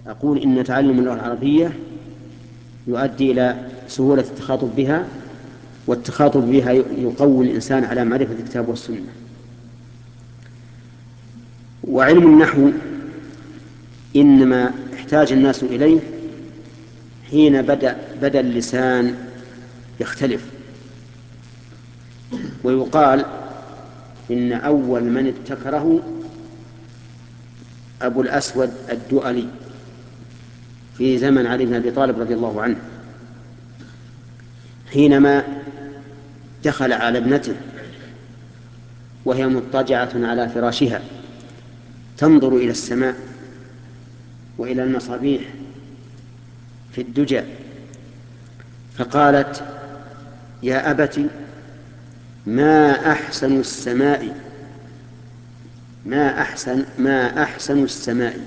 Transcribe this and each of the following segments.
أقول إن تعلم اللغة العربية يؤدي إلى سهولة التخاطب بها، والتخاطب بها يقوي الإنسان على معرفة الكتاب والسنة. وعلم النحو إنما احتاج الناس إليه حين بدأ اللسان يختلف. ويقال إن أول من ابتكره أبو الأسود الدؤلي في زمن علي بن أبي طالب رضي الله عنه، حينما دخل على ابنته وهي مضطجعة على فراشها تنظر إلى السماء وإلى المصابيح في الدجى، فقالت: يا أبت، ما أحسن السماء، ما أحسن السماء.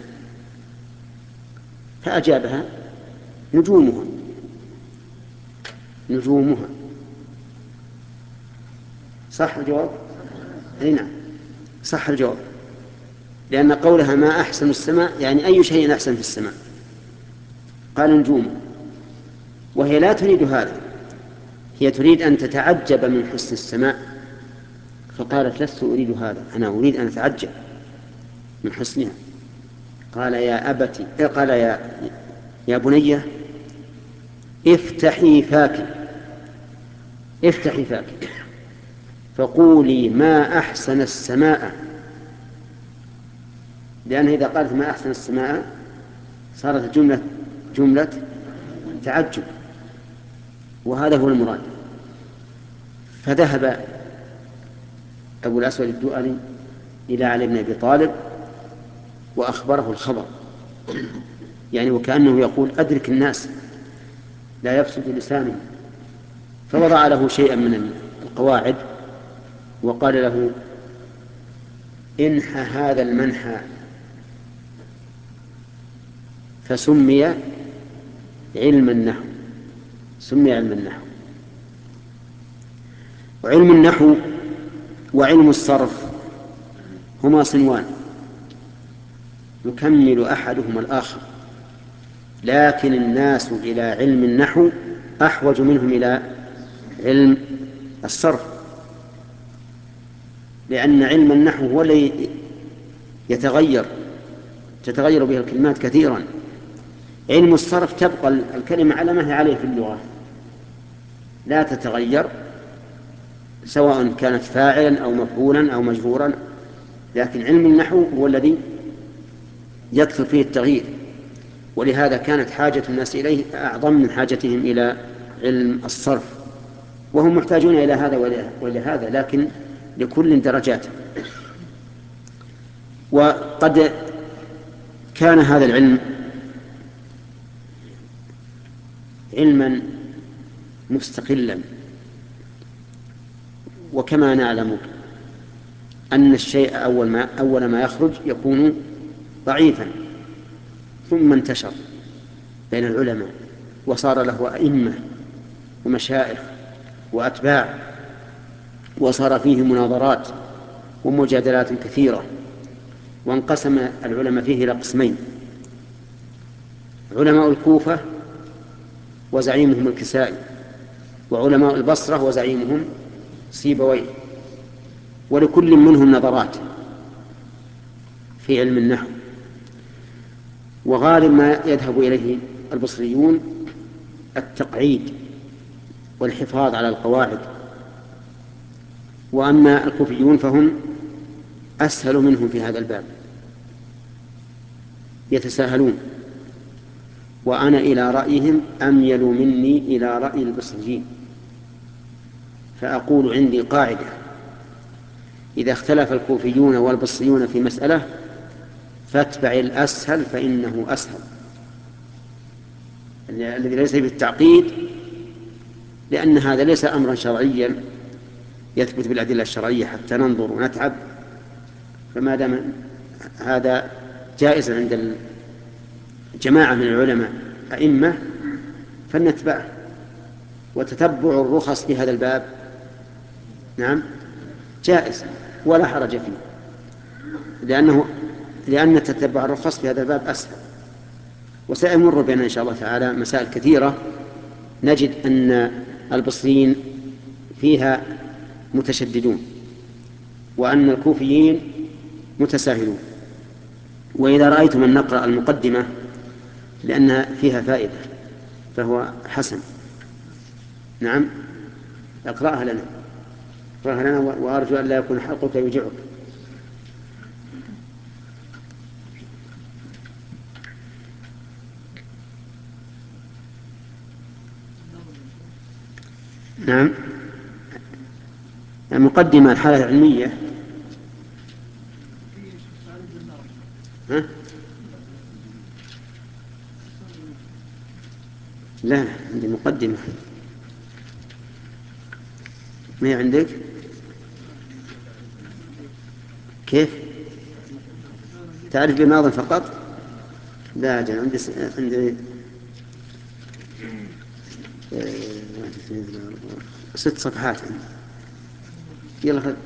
فأجابها: نجومها، نجومها. صح الجواب؟ أي نعم، صح الجواب، لأن قولها ما أحسن السماء يعني أي شيء أحسن في السماء. قال: نجوم. وهي لا تريد هذا، هي تريد أن تتعجب من حسن السماء، فقالت: لست أريد هذا، أنا أريد أن أتعجب من حسنها. قال: يا أبت، قال: يا بنية، افتحي فاك، افتحي فاك، فقولي ما أحسن السماء، لأن إذا قالت ما أحسن السماء صارت الجملة جملة تعجب، وهذا هو المراد. فذهب أبو الأسود الدؤلي إلى علي بن أبي طالب وأخبره الخبر، يعني وكأنه يقول: أدرك الناس لا يفسد لسانه. فوضع له شيئا من القواعد وقال له: انح هذا المنحى، فسمي علم النحو، سمي علم النحو. وعلم النحو وعلم الصرف هما صنوان يكمل أحدهما الآخر، لكن الناس إلى علم النحو أحوج منهم إلى علم الصرف، لأن علم النحو هو الذي تتغير به الكلمات كثيرا. علم الصرف تبقى الكلمة على ما هي عليه في اللغة، لا تتغير، سواء كانت فاعلا أو مفعولا أو مجرورا. لكن علم النحو هو الذي يكثر فيه التغيير، ولهذا كانت حاجة الناس إليه أعظم من حاجتهم إلى علم الصرف، وهم محتاجون إلى هذا وإلى هذا، لكن لكل درجات. وقد كان هذا العلم علما مستقلا، وكما نعلم أن الشيء أول ما يخرج يكون ضعيفا، ثم انتشر بين العلماء وصار له أئمة ومشائخ وأتباع، وصار فيه مناظرات ومجادلات كثيرة. وانقسم العلماء فيه إلى قسمين: علماء الكوفة وزعيمهم الكسائي، وعلماء البصرة وزعيمهم سيبويه، ولكل منهم نظرات في علم النحو. وغالب ما يذهب إليه البصريون التقعيد والحفاظ على القواعد، وأما الكوفيون فهم أسهل منهم في هذا الباب، يتساهلون. وأنا إلى رأيهم أميل مني إلى رأي البصريين، فأقول عندي قاعدة: إذا اختلف الكوفيون والبصريون في مسألة فاتبع الأسهل فإنه أسهل، الذي ليس بالتعقيد، لأن هذا ليس أمرا شرعيا يثبت بالأدلة الشرعية حتى ننظر ونتعب. فما دام هذا جائز عند جماعة من العلماء أئمة فلنتبعه، وتتبع الرخص في هذا الباب نعم جائز ولا حرج فيه، لأن تتبع الرخص في هذا الباب أسهل. وسيمر بنا إن شاء الله تعالى مسائل كثيرة نجد أن البصريين فيها متشددون وأن الكوفيين متساهلون. وإذا رأيتم أن نقرأ المقدمة لأنها فيها فائدة فهو حسن. نعم، اقرأها لنا، اقرأها لنا، وأرجو أن لا يكون حلقك يوجعك. نعم، المقدمة الحالة العلمية. ها؟ لا، عندي مقدمة. ما عندك؟ كيف تعرف بالناظم فقط؟ لا أجل، عندي 6 صفحات عندي. يلا خذ.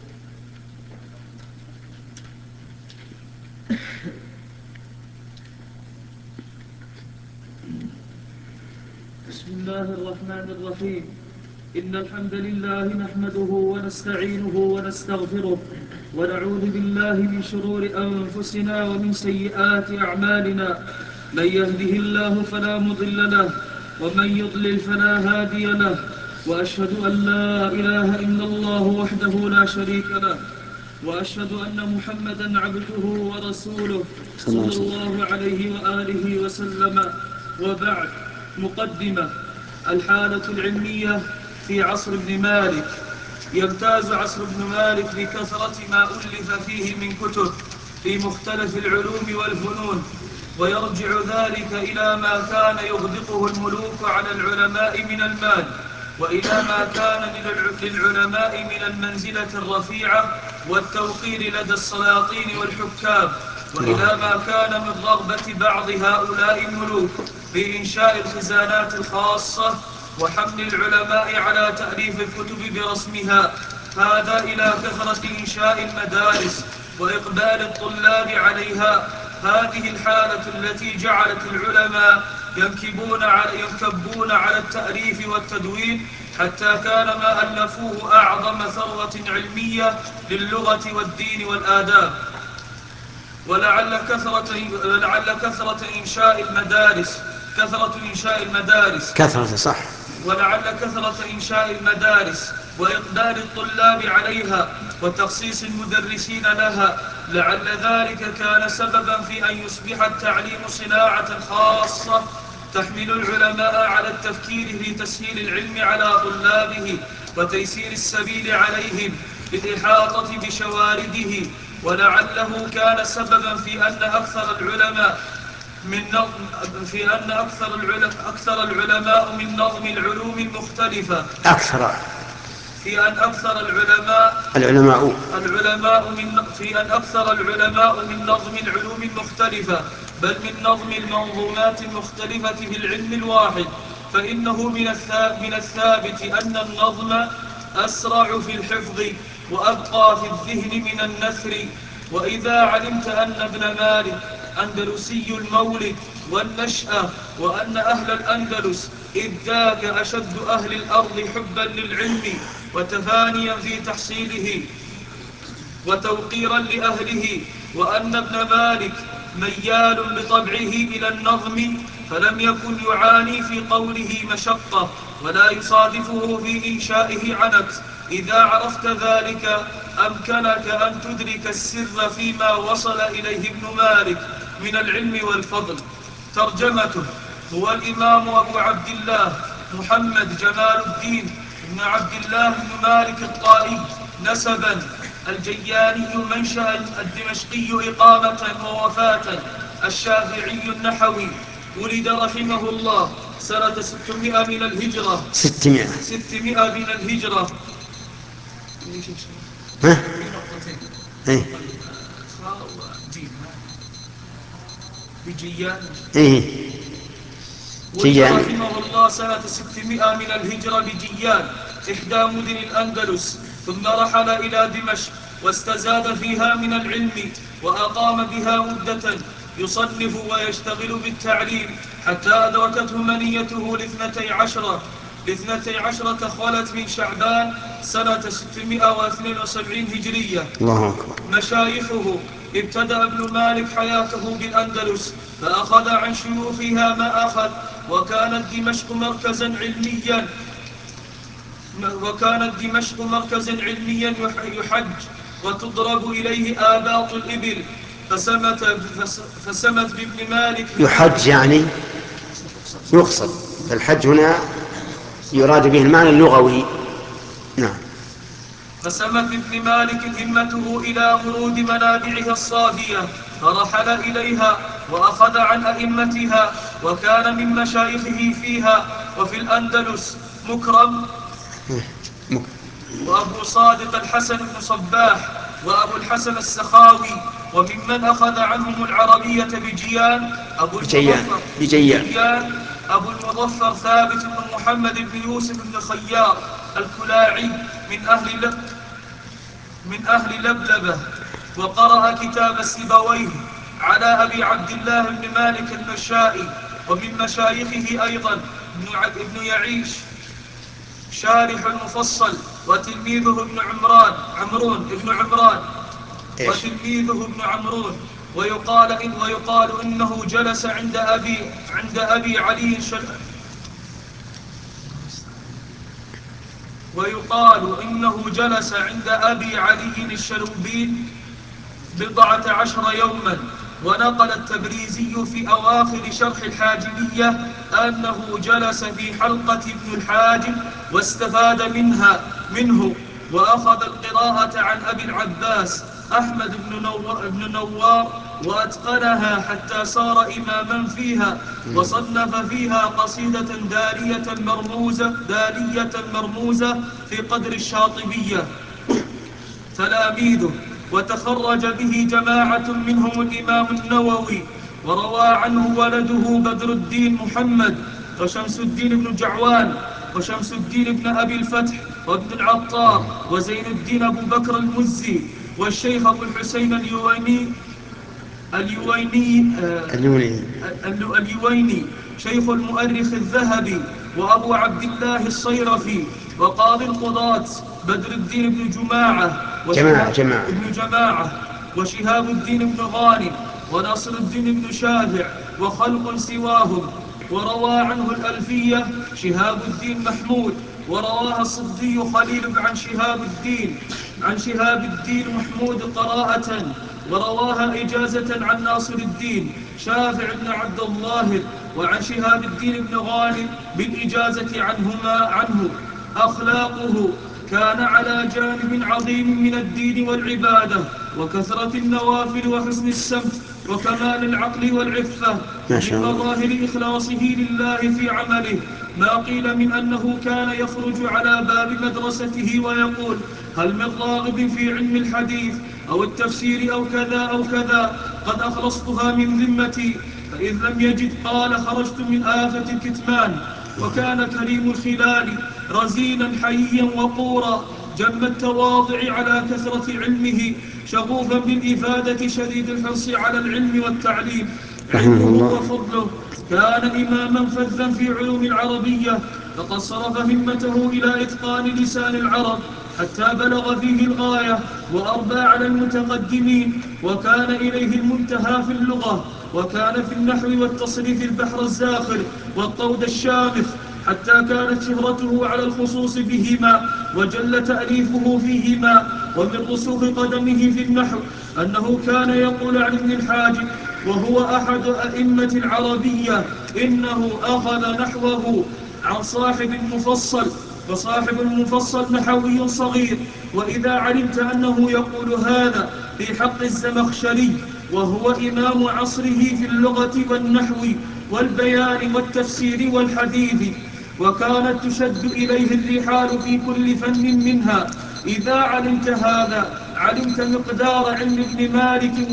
بسم الله الرحمن الرحيم. إن الحمد لله نحمده ونستعينه ونستغفره ونعوذ بالله من شرور أنفسنا ومن سيئات أعمالنا. من يهده الله فلا مضل له ومن يضلل فلا هادي له، وأشهد أن لا إله إلا الله وحده لا شريك له، وأشهد أن محمدا عبده ورسوله صلى الله عليه وآله وسلم. وبعد. مقدمة. الحالة العلمية في عصر ابن مالك. يمتاز عصر ابن مالك بكثرة ما ألف فيه من كتب في مختلف العلوم والفنون، ويرجع ذلك إلى ما كان يغدقه الملوك على العلماء من المال، وإلى ما كان للعلماء من المنزلة الرفيعة والتوقير لدى السلاطين والحكام، وإلى ما كان من رغبة بعض هؤلاء الملوك في إنشاء الخزانات الخاصة وحمل العلماء على تأليف الكتب برسمها، هذا إلى كثرة إنشاء المدارس وإقبال الطلاب عليها. هذه الحالة التي جعلت العلماء ينكبون على التأليف والتدوين، حتى كان ما ألفوه أعظم ثروة علمية للغة والدين والآداب. ولعل كثرة إنشاء المدارس وإقبال الطلاب عليها وتخصيص المدرسين لها، لعل ذلك كان سببا في أن يصبح التعليم صناعة خاصة تحمل العلماء على التفكير في تسهيل العلم على طلابه وتيسير السبيل عليهم بالإحاطة بشوارده. ولعله كان سببا في أن أكثر العلماء من نظم العلوم المختلفة في أن أكثر العلماء من نظم العلوم المختلفة، بل من نظم المنظومات المختلفة في العلم الواحد. فإنه من الثابت أن النظم أسرع في الحفظ وأبقى في الذهن من النثر. وإذا علمت أن ابن مالك أندلسي المولد والنشأة، وأن أهل الأندلس إذ ذاك أشد أهل الأرض حبا للعلم وتفانيا في تحصيله وتوقيرا لأهله، وأن ابن مالك ميال بطبعه إلى النظم، فلم يكن يعاني في قوله مشقة ولا يصادفه في إنشائه عنت. إذا عرفت ذلك أمكنك أن تدرك السر فيما وصل إليه ابن مالك من العلم والفضل. ترجمته: هو الإمام أبو عبد الله محمد جمال الدين بن عبد الله بن مالك الطائي نسبا، الجياني منشأ، الدمشقي إقامة ووفاة، الشافعي النحوي. ولد رحمه الله سنة 600 من الهجرة. 600 من الهجرة. ولد رحمه الله سنة 600 من الهجرة بجيان، إحدى مدن الأندلس، ثم رحل إلى دمشق واستزاد فيها من العلم وأقام بها مدة، يصنف ويشتغل بالتعليم حتى أدركته منيته لاثنتي عشرة خلت من شعبان سنة 672 هجرية. الله أكبر. مشايخه: ابتدأ ابن مالك حياته بالأندلس فأخذ عن شيوخها ما أخذ، وكانت دمشق مركزا علميا يحج وتضرب إليه آباط الإبل، فسمت بابن مالك يحج يعني يقصد، فالحج هنا يراد به المعنى اللغوي. نعم. فسمت بابن مالك همته إلى ورود منابعها الصافية فرحل إليها وأخذ عن أئمتها، وكان من مشايخه فيها وفي الأندلس مكرم وأبو صادق الحسن بن صباح وأبو الحسن السخاوي، وممن أخذ عنهم العربية بجيان أبو المظفر ثابت بن محمد بن يوسف بن خيار الكلاعي من أهل لبلبة، وقرأ كتاب سيبويه على أبي عبد الله بن مالك المشائي. ومن مشايخه أيضا ابن يعيش شارح المفصل وتلميذه ابن عمرون ويقال إنه جلس عند أبي علي الشلوبين 14 يوما. ونقل التبريزي في أواخر شرح الحاجبية أنه جلس في حلقة ابن الحاجب واستفاد منه، وأخذ القراءة عن أبي العباس أحمد بن نوار وأتقنها حتى صار إماما فيها، وصنف فيها قصيدة دالية مرموزة في قدر الشاطبية. تلاميذه: وتخرج به جماعة منهم الإمام النووي، وروى عنه ولده بدر الدين محمد وشمس الدين بن جعوان وشمس الدين بن أبي الفتح وابن العطار وزين الدين أبو بكر المزي والشيخ أبو الحسين اليويني شيخ المؤرخ الذهبي، وأبو عبد الله الصيرفي، وقاضي القضاة بدر الدين بن جماعة وشهاب الدين بن غانم وناصر الدين بن شافع وخلق سواهم. وروى عنه الألفية شهاب الدين محمود، ورواها الصدي خليل عن شهاب الدين محمود قراءة، ورواها إجازة عن ناصر الدين شافع بن عبد الظاهر وعن شهاب الدين بن غانم بالإجازة عنه. أخلاقه: كان على جانب عظيم من الدين والعبادة وكثرة النوافل وحسن السمت وكمال العقل والعفة، من مظاهر إخلاصه لله في عمله ما قيل من أنه كان يخرج على باب مدرسته ويقول: هل من راغب في علم الحديث أو التفسير أو كذا أو كذا قد أخلصتها من ذمتي، فإذ لم يجد قال: خرجت من آفة الكتمان. وكان كريم الخلال رزينا حيا وقورا جم التواضع على كثرة علمه شغوفا بالإفادة شديد الحرص على العلم والتعليم. علمه وفضله: كان إماما فذا في علوم العربية، فقد صرف همته إلى إتقان لسان العرب حتى بلغ فيه الغاية وأربى على المتقدمين، وكان إليه المنتهى في اللغة، وكان في النحو والتصريف البحر الزاخر والطود الشامخ، حتى كانت شهرته على الخصوص بهما وجل تأليفه فيهما. ومن رسوخ قدمه في النحو أنه كان يقول عن ابن الحاجب وهو أحد أئمة العربية: إنه أخذ نحوه عن صاحب المفصل، وصاحب المفصل نحوي صغير. وإذا علمت أنه يقول هذا في حق الزمخشري وهو إمام عصره في اللغة والنحو والبيان والتفسير والحديث، وكانت تشد إليه الرحال في كل فن منها، إذا علمت هذا علمت مقدار علم ابن مالك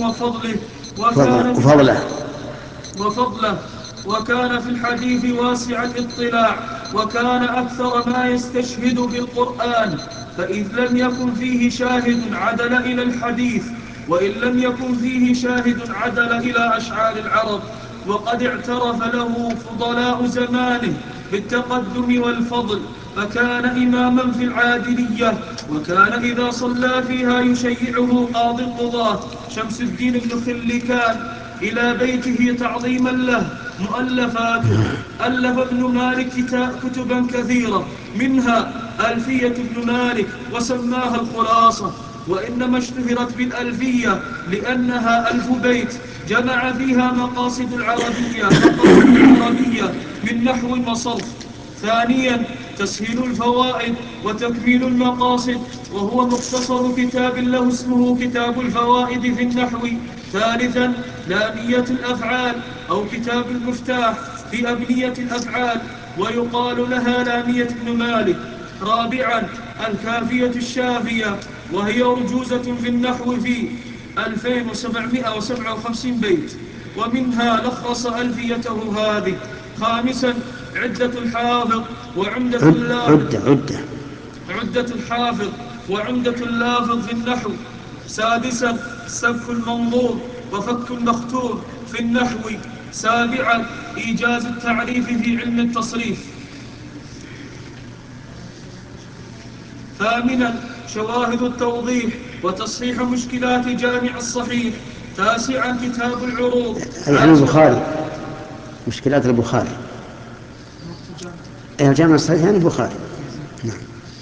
وفضله. في الحديث واسع الاطلاع، وكان أكثر ما يستشهد بالقرآن، فإذ لم يكن فيه شاهد عدل إلى الحديث وإن لم يكن فيه شاهد عدل إلى أشعار العرب، وقد اعترف له فضلاء زمانه بالتقدم والفضل، فكان إماما في العادلية، وكان إذا صلى فيها يشيعه قاضي القضاة شمس الدين بن خلكان إلى بيته تعظيما له. مؤلفاته: ألف ابن مالك كتبا كثيرة، منها ألفية ابن مالك وسماها الخلاصة، وإنما اشتهرت بالألفية لأنها 1000 بيت جمع فيها مقاصد العربية من نحو وصرف. ثانيا تسهيل الفوائد وتكميل المقاصد، وهو مختصر كتاب له اسمه كتاب الفوائد في النحو. ثالثا لامية الأفعال أو كتاب المفتاح في أبنية الأفعال، ويقال لها لامية ابن مالك. رابعا الكافية الشافية، وهي أرجوزة في النحو في 2757 بيت، ومنها لخص ألفيته هذه. خامسا عدة الحافظ وعمدة اللافظ وعمدة اللافظ في النحو. سادسا سبك المنظور وفك المختوم في النحو. سابعا إيجاز التعريف في علم التصريف. ثامنا شواهد التوضيح وتصحيح مشكلات جامع الصحيح. تاسعا كتاب العروض يعني البخاري، مشكلات البخاري، الجامع الصحيح يعني البخاري. نعم.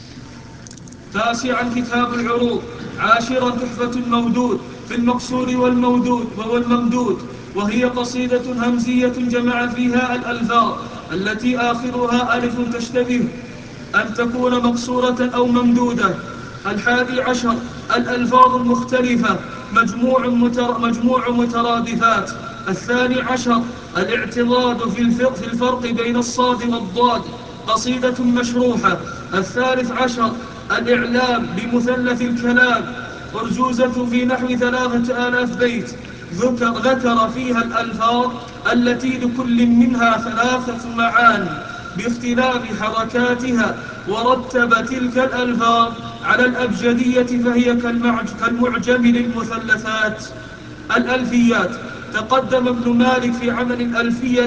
تاسعا كتاب العروض. عاشرا تحفة المودود في المقصور والممدود، وهي قصيدة همزية جمع فيها الألفاظ التي آخرها ألف تشتبه أن تكون مقصورة أو ممدودة. 11 الألفاظ المختلفة مجموع مترادفات. 12 الاعتضاد في الفرق بين الصاد والضاد، قصيدة مشروحة. 13 الإعلام بمثلث الكلام، أرجوزة في نحو 3000 بيت، ذكر فيها الألفاظ التي لكل منها 3 معاني باختلاف حركاتها، ورتب تلك الألفاظ على الأبجدية فهي كالمعجم للمثلثات. الألفيات: تقدم ابن مالك في عمل ألفية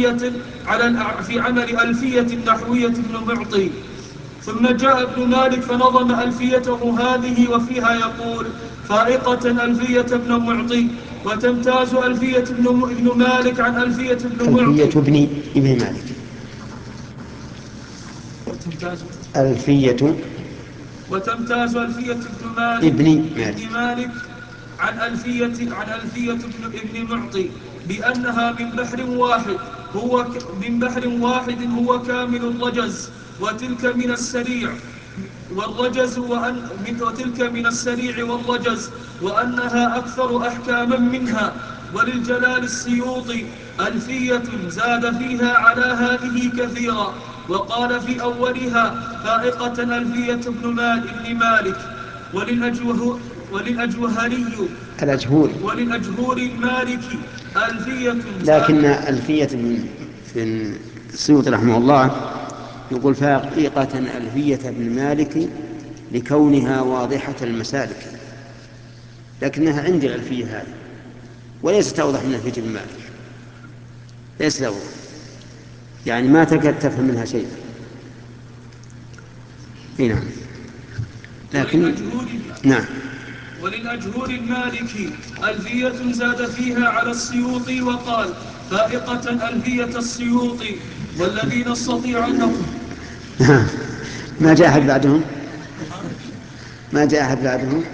نحوية ابن معطي، ثم جاء ابن مالك فنظم ألفيته هذه، وفيها يقول: فائقة ألفية ابن معطي، وتمتاز ألفية ابن مالك عن ألفية ابن معطي. ألفية ابن مالك. وتمتاز ألفية ابن مالك عن ألفية ابن معطي بأنها من بحر واحد هو كامل الرجز، وتلك من السريع والرجز، وأنها أكثر أحكاما منها. وللجلال السيوطي ألفية زاد فيها على هذه كثيرا، وقال في أولها: فائقة ألفية ابن مالك. وللأجهوري المالكي ألفية، لكن ألفية في السيوطي رحمه الله يقول: فائقة ألفية ابن مالك لكونها واضحة المسالك، لكنها عندي الألفية هذه وليست أوضح من ألفية ابن مالك، ليست أوضح، يعني ما تكاد تفهم منها شيء. نعم. لكن نعم. وللأجهور المالكي ألفية زاد فيها على السيوطي، وقال: فائقة ألفية السيوطي. والذين استطيعوا ما جاء أحد بعدهم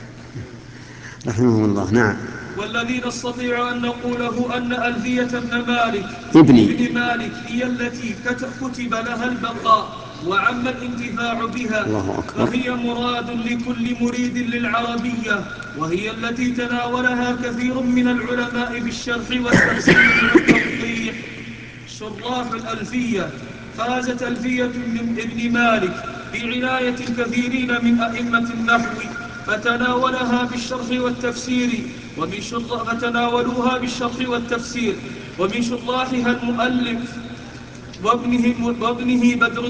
رحمه الله. نعم. والذي نستطيع أن نقوله أن ألفية ابن مالك هي التي كتب لها البقاء وعم الانتفاع بها، فهي مراد لكل مريد للعربية، وهي التي تناولها كثير من العلماء بالشرح والتفسير والتوضيح. شراح الألفية: فازت ألفية ابن مالك بعناية الكثيرين من أئمة النحو، فتناولوها بالشرح والتفسير، ومن شراحها المؤلف وابنه بدر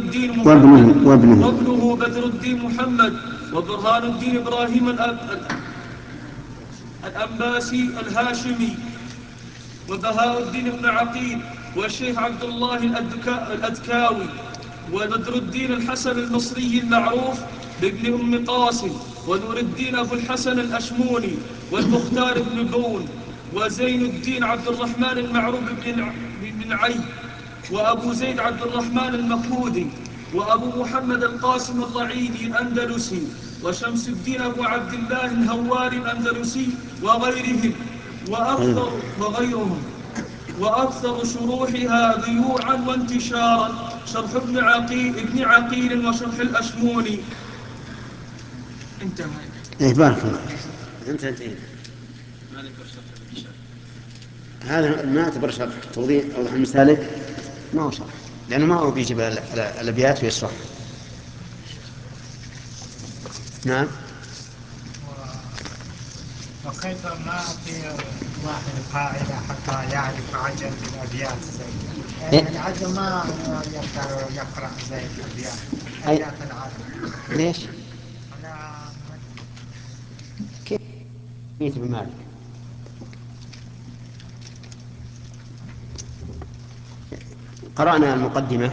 الدين محمد وبرهان الدين إبراهيم الأنباسي الهاشمي، وبهاء الدين بن عقيل، والشيخ عبد الله الأدكاوي، وبدر الدين الحسن المصري المعروف بابن أم قاسم، ونور الدين أبو الحسن الأشموني، والمختار بن بون، وزين الدين عبد الرحمن المعروف بن عي، وأبو زيد عبد الرحمن المخودي، وأبو محمد القاسم الرعيني الأندلسي، وشمس الدين أبو عبد الله الهواري الأندلسي، وغيرهم وأكثر شروحها ذيوعا وانتشارا شرح ابن عقيل وشرح الأشموني. انتهى. بارك الله انتهينا. هذا ما يعتبر شرح، توضيح أوضح المسالك ما هو شرح، لأنه ما هو بيجيب الأبيات ويشرح. نعم. وكيف ما في واحد قاعدة حتى يعرف عجل الأبيات زي العجل ما يقدر يقرأ زي الأبيات العرب. ليش؟ كيف بيت بمالك؟ قرأنا المقدمة،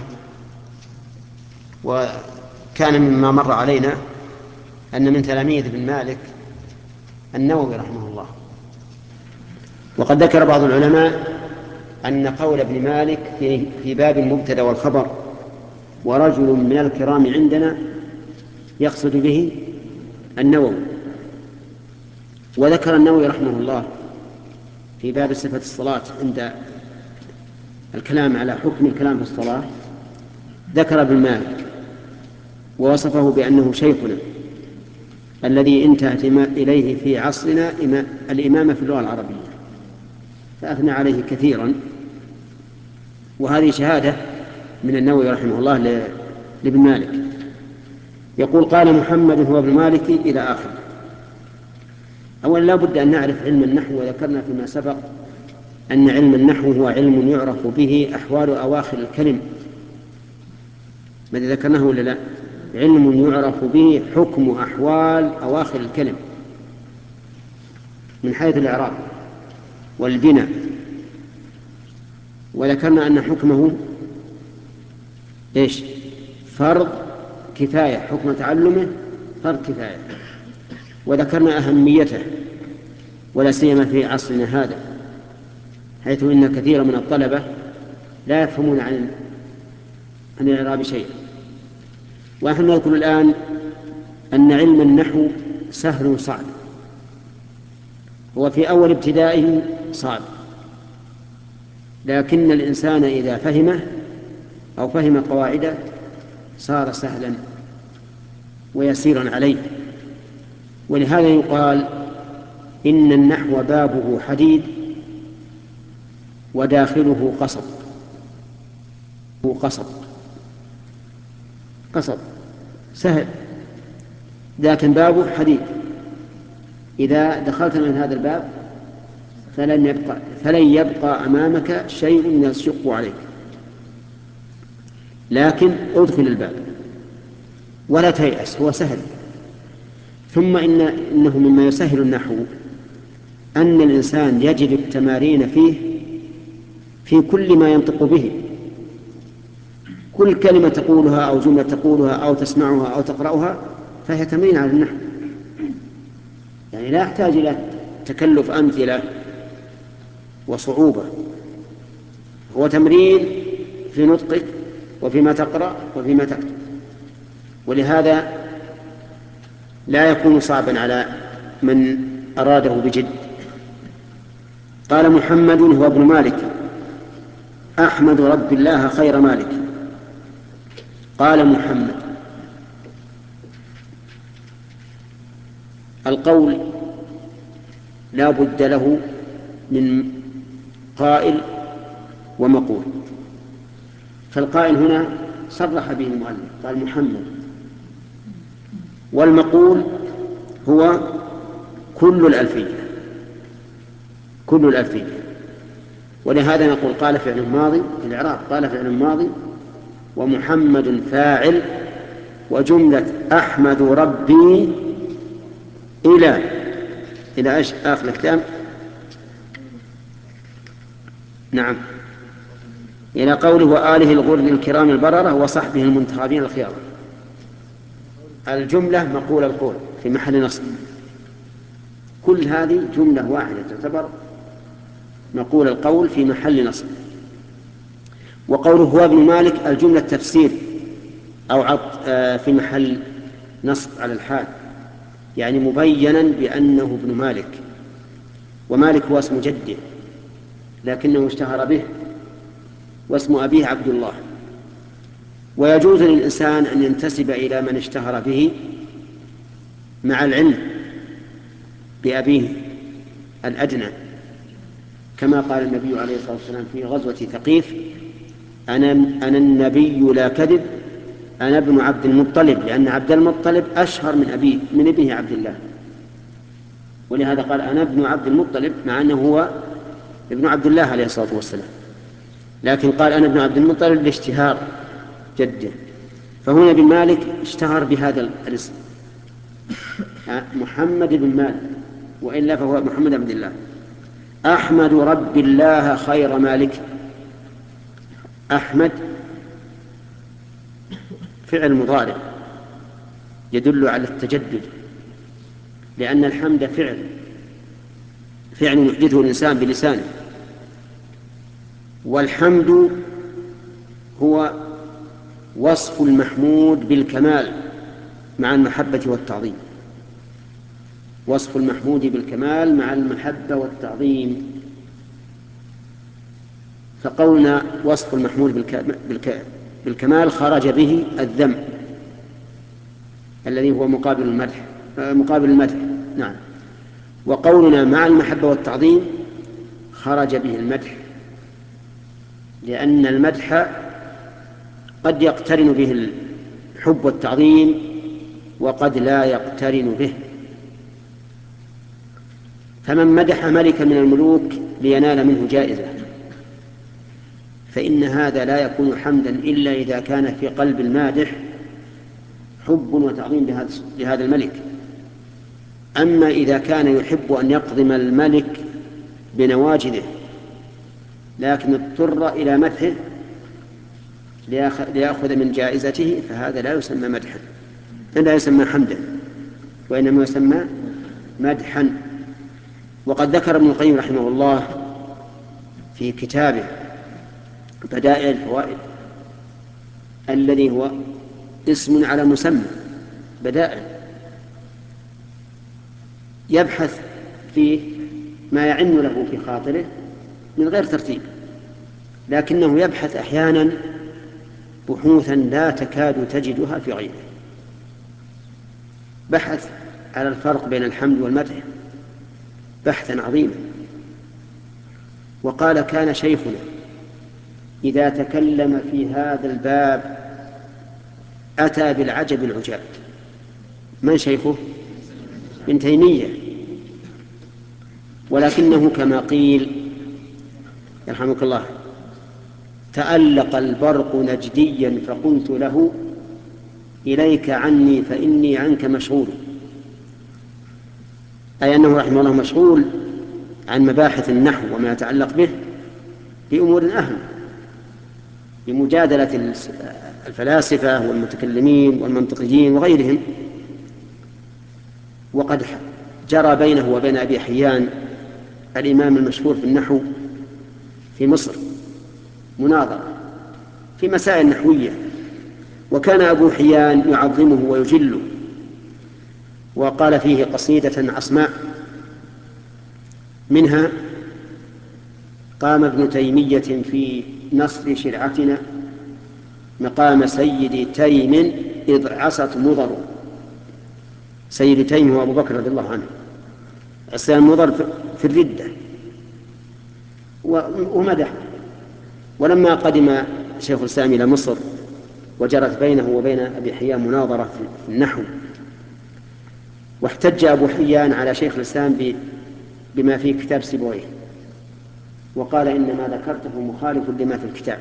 وكان مما مر علينا أن من تلاميذ ابن مالك النووي رحمه الله. وقد ذكر بعض العلماء أن قول ابن مالك في باب المبتدأ والخبر ورجل من الكرام عندنا يقصد به النووي. وذكر النووي رحمه الله في باب صفة الصلاة عند الكلام على حكم الكلام في الصلاة، ذكر ابن مالك ووصفه بأنه شيخنا الذي انتهت إليه في عصرنا الإمامة في اللغة العربية، فأثنى عليه كثيرا. وهذه شهادة من النووي رحمه الله لابن مالك. يقول قال محمد هو ابن مالك إلى آخر. أولا لا بد أن نعرف علم النحو، وذكرنا فيما سبق أن علم النحو هو علم يعرف به أحوال أواخر الكلم. ماذا ذكرناه ولا لا؟ علم يعرف به حكم أحوال أواخر الكلم من حيث الإعراب والبناء. وذكرنا أن حكمه إيش؟ فرض كفاية، حكم تعلمه فرض كفاية. وذكرنا أهميته ولا سيما في عصرنا هذا، حيث إن كثيرا من الطلبة لا يفهمون عن الإعراب شيئا. ونحن نذكر الآن أن علم النحو سهل صعب، هو في أول ابتدائه صعب، لكن الإنسان إذا فهمه أو فهم قواعده صار سهلا ويسيرا عليه. ولهذا يقال إن النحو بابه حديد وداخله قصب. قصب سهل، لكن بابه حديد. إذا دخلت من هذا الباب فلن يبقى أمامك شيء يشق عليك، لكن ادخل الباب ولا تيأس، هو سهل. ثم إنه مما يسهل النحو أن الإنسان يجد التمارين فيه في كل ما ينطق به. كل كلمة تقولها أو جملة تقولها أو تسمعها أو تقرأها فهي تمرين على النحو، يعني لا يحتاج إلى تكلف أمثلة وصعوبة، هو تمرين في نطقك وفيما تقرأ وفيما تكتب. ولهذا لا يكون صعبا على من أراده بجد. قال محمد هو ابن مالك أحمد رب الله خير مالك. قال محمد، القول لا بد له من قائل ومقول، فالقائل هنا صرح به المؤلف قال محمد، والمقول هو كل الألفية. ولهذا نقول قال فعل ماضي في الإعراب، قال فعل ماضي ومحمد فاعل وجملة أحمد ربي إلى إلى آخر الكتاب. نعم، إلى قوله وآله الغر الكرام البررة وصحبه المنتخبين الخيار. الجملة مقول القول في محل نصب، كل هذه جملة واحدة تعتبر مقول القول في محل نصب. وقوله هو ابن مالك الجملة تفسير أو في محل نصب على الحال، يعني مبينا بأنه ابن مالك، ومالك هو اسم جده لكنه اشتهر به، واسم أبيه عبد الله. ويجوز للإنسان أن ينتسب إلى من اشتهر به مع العلم بأبيه الأدنى، كما قال النبي عليه الصلاة والسلام في غزوة ثقيف: أنا النبي لا كذب، أنا ابن عبد المطلب، لأن عبد المطلب أشهر من ابنه عبد الله، ولهذا قال أنا ابن عبد المطلب مع أنه هو ابن عبد الله عليه الصلاة والسلام، لكن قال أنا ابن عبد المطلب لاشتهار جده. فهنا بن مالك اشتهر بهذا الاسم محمد بن مالك، وإلا فهو محمد عبد الله. أحمد رب الله خير مالك. أحمد فعل مضارع يدل على التجدد، لأن الحمد فعل يحدثه الإنسان بلسانه، والحمد هو وصف المحمود بالكمال مع المحبة والتعظيم، وصف المحمود بالكمال مع المحبة والتعظيم. فقولنا وصف المحمود بالكمال خرج به الذم الذي هو مقابل المدح. نعم. وقولنا مع المحبة والتعظيم خرج به المدح، لأن المدح قد يقترن به الحب والتعظيم وقد لا يقترن به. فمن مدح ملكا من الملوك لينال منه جائزة فإن هذا لا يكون حمدا إلا إذا كان في قلب المادح حب وتعظيم لهذا الملك. أما إذا كان يحب أن يقضم الملك بنواجذه لكن اضطر إلى مدحه ليأخذ من جائزته، فهذا لا يسمى مدحا، لا يسمى حمدا، وإنما يسمى مدحا. وقد ذكر ابن القيم رحمه الله في كتابه بدائع الفوائد الذي هو اسم على مسمى بدائع، يبحث فيه ما يعن له في خاطره من غير ترتيب، لكنه يبحث أحيانا بحوثا لا تكاد تجدها في غيره. بحث على الفرق بين الحمد والمدح بحثا عظيما، وقال كان شيخنا إذا تكلم في هذا الباب أتى بالعجب العجاب. من شيخه؟ ابن تيمية، ولكنه كما قيل يرحمك الله تألق البرق نجديا فقلت له إليك عني فإني عنك مشغول، أي أنه رحمه الله مشغول عن مباحث النحو وما يتعلق به بأمور أهم، بمجادلة الفلاسفة والمتكلمين والمنطقيين وغيرهم. وقد جرى بينه وبين أبي حيان الإمام المشهور في النحو في مصر مناظرة في مسائل نحوية، وكان أبو حيان يعظمه ويجله، وقال فيه قصيدة عصماء منها: قام ابن تيمية في نصر شرعتنا مقام سيد تيم إذ عصت مضر. سيد تيم هو أبو بكر رضي الله عنه، عصيان مضر في الردة، ومدح. ولما قدم شيخ الإسلام إلى مصر وجرت بينه وبين أبي حيان مناظرة في النحو، واحتج أبو حيان على شيخ الإسلام بما في كتاب سيبويه، وقال إن ما ذكرته مخالف لما في الكتاب.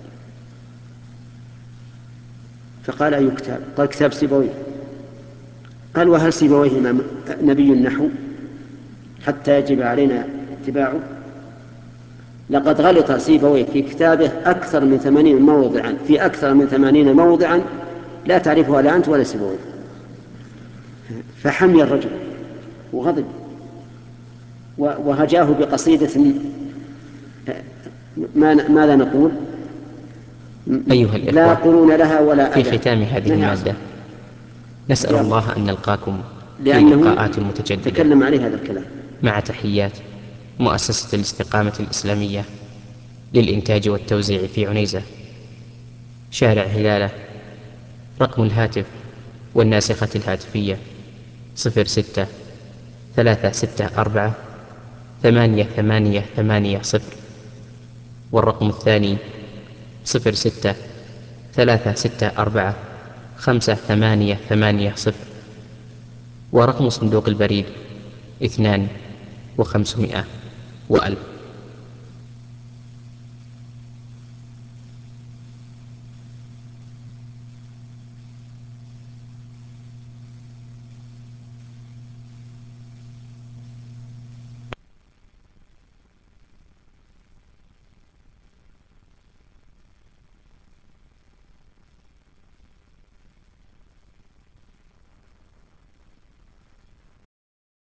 فقال أي كتاب؟ قال كتاب سيبويه. قال وهل سيبويه نبي النحو؟ حتى يجب علينا اتباعه. لقد غلط سيبويه في كتابه أكثر من 80 موضعا، في أكثر من 80 موضعا لا تعرفها لا أنت ولا سيبويه، فحمي الرجل وغضب وهجاه بقصيدة ماذا نقول؟ أيها لا الإخوة، قرون لها ولا في أدى. ختام هذه المادة نسأل يلا. الله أن نلقاكم في لأنه لقاءات متجددة، تكلم عليه هذا الكلام. مع تحيات مؤسسة الاستقامة الإسلامية للإنتاج والتوزيع في عنيزة، شارع هلالة. رقم الهاتف والناسخة الهاتفية 06-364-8880، والرقم الثاني 06-364-5880، ورقم صندوق البريد 2500 و1000.